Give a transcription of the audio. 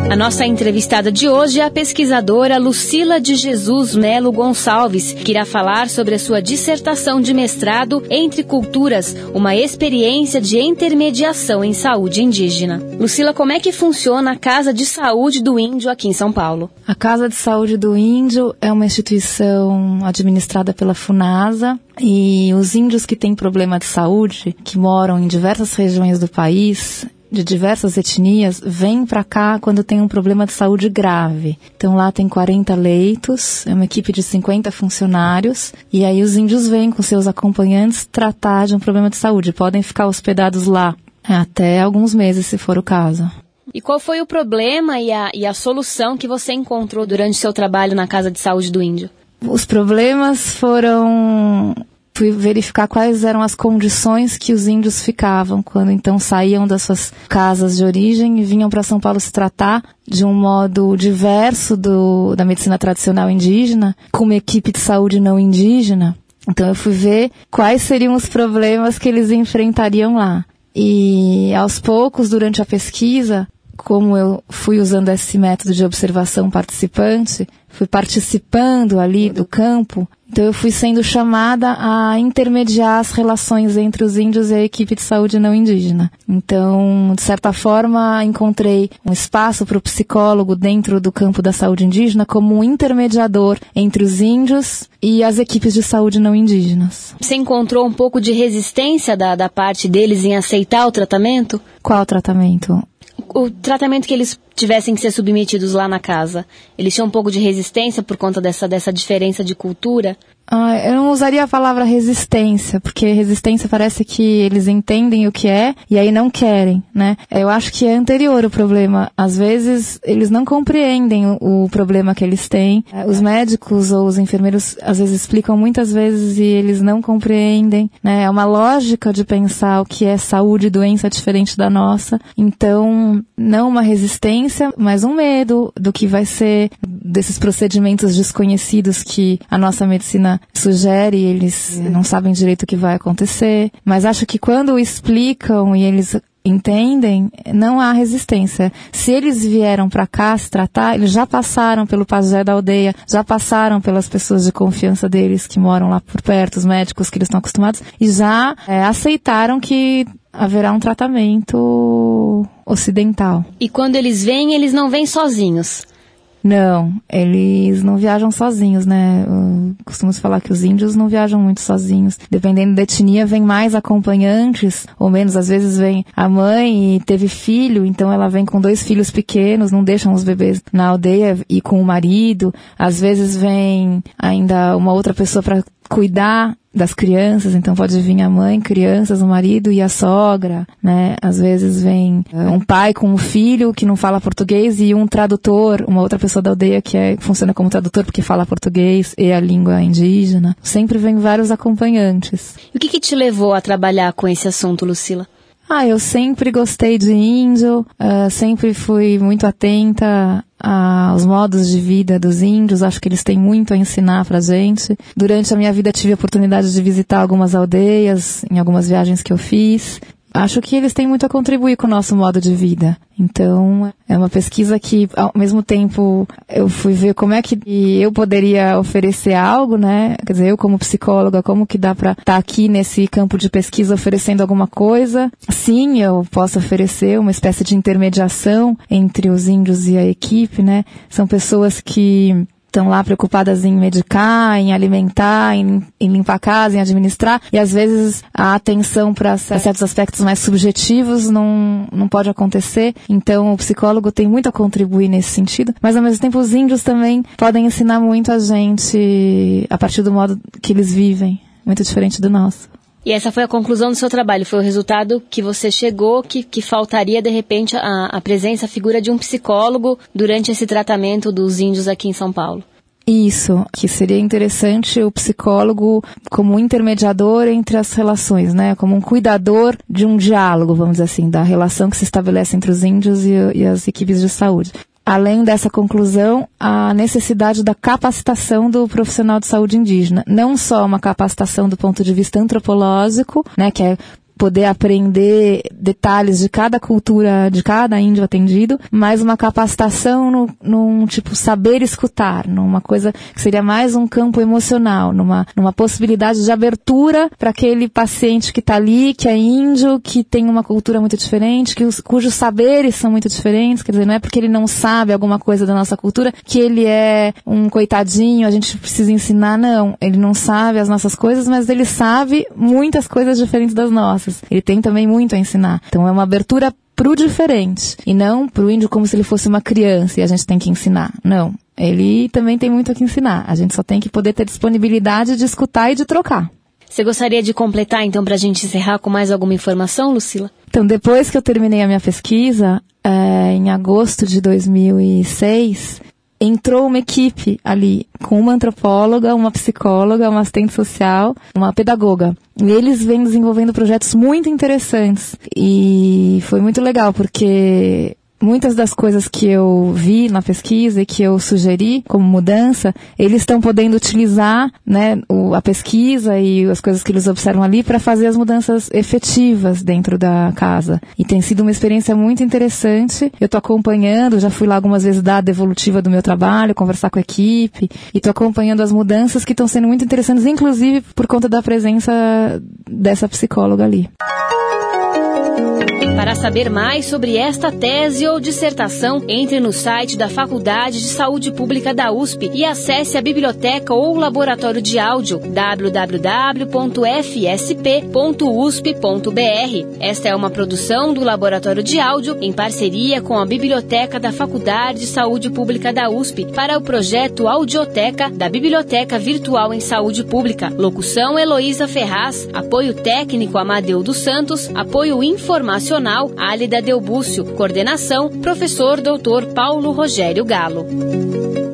A nossa entrevistada de hoje é a pesquisadora Lucila de Jesus Melo Gonçalves, que irá falar sobre a sua dissertação de mestrado Entre Culturas, uma experiência de intermediação em saúde indígena. Lucila, como é que funciona a Casa de Saúde do Índio aqui em São Paulo? A Casa de Saúde do Índio é uma instituição administrada pela Funasa, e os índios que têm problema de saúde, que moram em diversas regiões do país, de diversas etnias, vêm para cá quando tem um problema de saúde grave. Então lá tem 40 leitos, é uma equipe de 50 funcionários, e aí os índios vêm com seus acompanhantes tratar de um problema de saúde. Podem ficar hospedados lá até alguns meses, se for o caso. E qual foi o problema e a solução que você encontrou durante seu trabalho na Casa de Saúde do Índio? Os problemas foram... Fui verificar quais eram as condições que os índios ficavam quando então saíam das suas casas de origem e vinham para São Paulo se tratar de um modo diverso da medicina tradicional indígena, com uma equipe de saúde não indígena. Então eu fui ver quais seriam os problemas que eles enfrentariam lá. E aos poucos, durante a pesquisa, como eu fui usando esse método de observação participante, fui participando ali do campo, então eu fui sendo chamada a intermediar as relações entre os índios e a equipe de saúde não indígena. Então, de certa forma, encontrei um espaço para o psicólogo dentro do campo da saúde indígena como um intermediador entre os índios e as equipes de saúde não indígenas. Você encontrou um pouco de resistência da parte deles em aceitar o tratamento? Qual tratamento? O tratamento que eles tivessem que ser submetidos lá na casa, eles tinham um pouco de resistência por conta dessa diferença de cultura? Eu não usaria a palavra resistência, porque resistência parece que eles entendem o que é e aí não querem, né? Eu acho que é anterior o problema. Às vezes, eles não compreendem o problema que eles têm. Os médicos ou os enfermeiros, às vezes, explicam muitas vezes e eles não compreendem, né? É uma lógica de pensar o que é saúde e doença diferente da nossa. Então, não uma resistência, mas um medo do que vai ser desses procedimentos desconhecidos que a nossa medicina sugere, eles não sabem direito o que vai acontecer, mas acho que quando explicam e eles entendem, não há resistência. Se eles vieram para cá se tratar, eles já passaram pelo pajé da aldeia, já passaram pelas pessoas de confiança deles que moram lá por perto, os médicos que eles estão acostumados, e já aceitaram que haverá um tratamento ocidental. E quando eles vêm, eles não vêm sozinhos? Não, eles não viajam sozinhos, né? Costumamos falar que os índios não viajam muito sozinhos. Dependendo da etnia, vem mais acompanhantes, ou menos, às vezes vem a mãe e teve filho, então ela vem com 2 filhos pequenos, não deixam os bebês na aldeia e com o marido. Às vezes vem ainda uma outra pessoa para cuidar das crianças, então pode vir a mãe, crianças, o marido e a sogra, né? Às vezes vem um pai com um filho que não fala português e um tradutor, uma outra pessoa da aldeia que funciona como tradutor porque fala português e a língua indígena. Sempre vem vários acompanhantes. E o que te levou a trabalhar com esse assunto, Lucila? Eu sempre gostei de índio, sempre fui muito atenta aos modos de vida dos índios, acho que eles têm muito a ensinar pra gente. Durante a minha vida tive a oportunidade de visitar algumas aldeias, em algumas viagens que eu fiz. Acho que eles têm muito a contribuir com o nosso modo de vida. Então, é uma pesquisa que, ao mesmo tempo, eu fui ver como é que eu poderia oferecer algo, né? Quer dizer, eu como psicóloga, como que dá para estar aqui nesse campo de pesquisa oferecendo alguma coisa? Sim, eu posso oferecer uma espécie de intermediação entre os índios e a equipe, né? São pessoas que estão lá preocupadas em medicar, em alimentar, em limpar a casa, em administrar, e às vezes a atenção para certos aspectos mais subjetivos não pode acontecer. Então o psicólogo tem muito a contribuir nesse sentido, mas ao mesmo tempo os índios também podem ensinar muito a gente a partir do modo que eles vivem, muito diferente do nosso. E essa foi a conclusão do seu trabalho, foi o resultado que você chegou, que faltaria, de repente, a presença, a figura de um psicólogo durante esse tratamento dos índios aqui em São Paulo. Isso, que seria interessante o psicólogo como um intermediador entre as relações, né? Como um cuidador de um diálogo, vamos dizer assim, da relação que se estabelece entre os índios e as equipes de saúde. Além dessa conclusão, a necessidade da capacitação do profissional de saúde indígena. Não só uma capacitação do ponto de vista antropológico, né, que é poder aprender detalhes de cada cultura, de cada índio atendido, mas uma capacitação num tipo saber escutar, numa coisa que seria mais um campo emocional, numa possibilidade de abertura para aquele paciente que está ali, que é índio, que tem uma cultura muito diferente, cujos saberes são muito diferentes, quer dizer, não é porque ele não sabe alguma coisa da nossa cultura que ele é um coitadinho, a gente precisa ensinar, não. Ele não sabe as nossas coisas, mas ele sabe muitas coisas diferentes das nossas. Ele tem também muito a ensinar. Então é uma abertura pro diferente, e não pro índio como se ele fosse uma criança e a gente tem que ensinar. Não. Ele também tem muito a que ensinar. A gente só tem que poder ter disponibilidade de escutar e de trocar. Você gostaria de completar, então, para a gente encerrar com mais alguma informação, Lucila? Então, depois que eu terminei a minha pesquisa, em agosto de 2006, entrou uma equipe ali, com uma antropóloga, uma psicóloga, uma assistente social, uma pedagoga. E eles vêm desenvolvendo projetos muito interessantes. E foi muito legal, porque muitas das coisas que eu vi na pesquisa e que eu sugeri como mudança, eles estão podendo utilizar, né, a pesquisa e as coisas que eles observam ali para fazer as mudanças efetivas dentro da casa. E tem sido uma experiência muito interessante. Eu estou acompanhando, já fui lá algumas vezes dar a devolutiva do meu trabalho, conversar com a equipe, e estou acompanhando as mudanças que estão sendo muito interessantes, inclusive por conta da presença dessa psicóloga ali. Para saber mais sobre esta tese ou dissertação, entre no site da Faculdade de Saúde Pública da USP e acesse a biblioteca ou o laboratório de áudio www.fsp.usp.br. Esta é uma produção do Laboratório de Áudio em parceria com a Biblioteca da Faculdade de Saúde Pública da USP para o projeto Audioteca da Biblioteca Virtual em Saúde Pública. Locução Heloísa Ferraz, apoio técnico Amadeu dos Santos, apoio informacional Álida Delbúcio, coordenação, professor Dr. Paulo Rogério Galo.